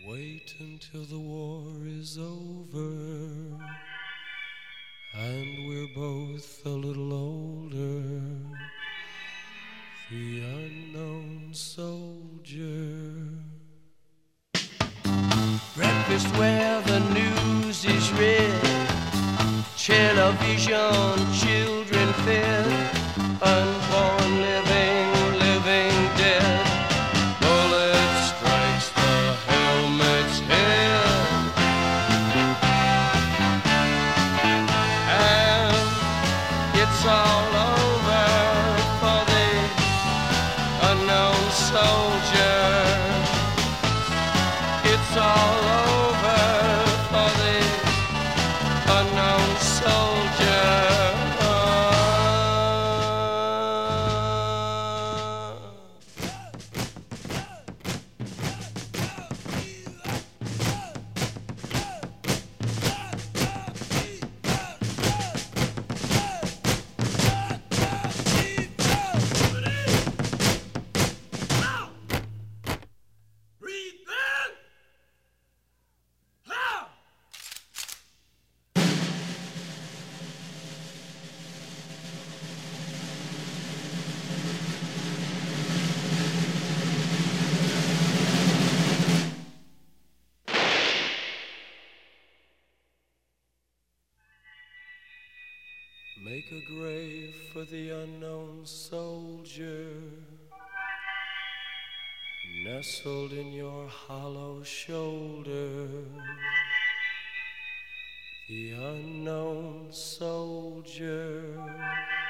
Wait until the war is over and we're both a little older. The unknown soldier. Breakfast where the news is read, television, children fed, unborn living, living dead. Bullet strikes the helmet's head, and it's all over for the unknown soldier. It's all over for the unknown soldier. Make a grave for the unknown soldier, nestled in your hollow shoulder. The unknown soldier.